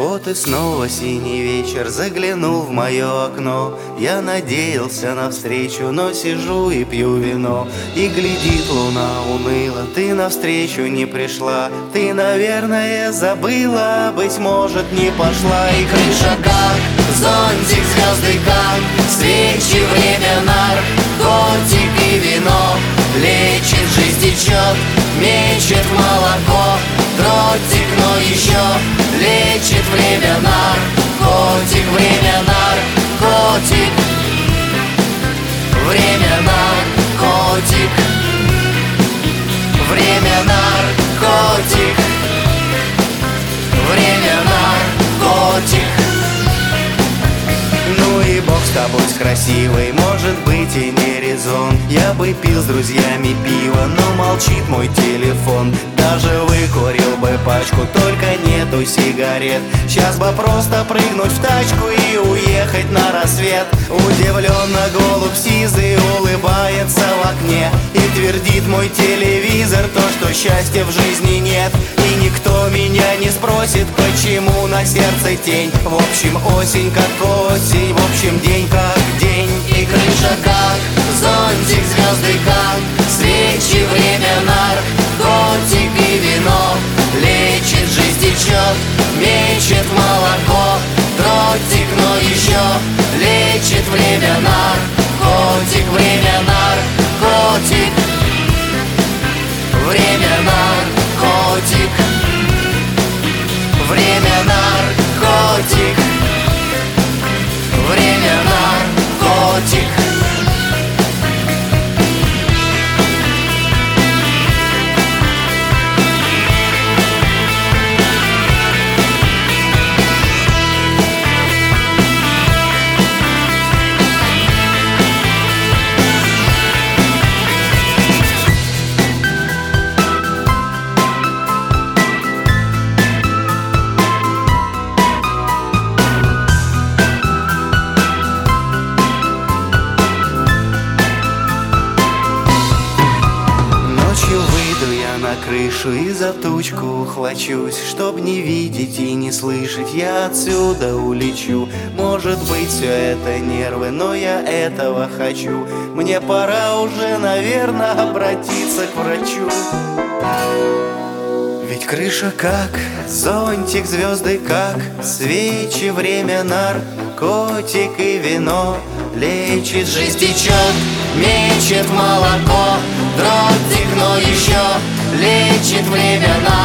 Вот и снова синий вечер заглянул в мое окно. Я надеялся на встречу, но сижу и пью вино. И глядит луна уныло, ты навстречу не пришла. Ты, наверное, забыла, быть может, не пошла. И крыша как зонтик, звезды как свечи, время нар, котик и вино. Лечит, жизнь течет, мечет молоко. Дротик, но еще лечит время нар, котик, время нар, котик, время нар, котик, время нар, котик, время нар, котик. Ну и бог с тобой, с красивой, может быть и не резон. Я бы пил с друзьями пиво, но молчит мой телефон. Даже выкурил бы пачку, только нету сигарет. Сейчас бы просто прыгнуть в тачку и уехать на рассвет. Удивленно голубь сизый улыбается в окне и твердит мой телевизор то, что счастья в жизни нет. И никто меня не спросит, почему на сердце тень. В общем, осень как осень, в общем, день как день. И крыша как зонтик, звезды как свечи, время нар, котик и вино. Лечит, жизнь течет, мечет молоко. Дротик, но еще лечит время нар, котик, время нар, котик, время нар, котик, время нар, котик, время нар, котик. Выйду я на крышу и за тучку ухвачусь. Чтоб не видеть и не слышать, я отсюда улечу. Может быть, все это нервы, но я этого хочу. Мне пора уже, наверное, обратиться к врачу. Ведь крыша как зонтик, звезды как свечи, время нар, котик и вино. Лечит, жизнь течет, мечет молоко. Дротик, но еще лечит время нар.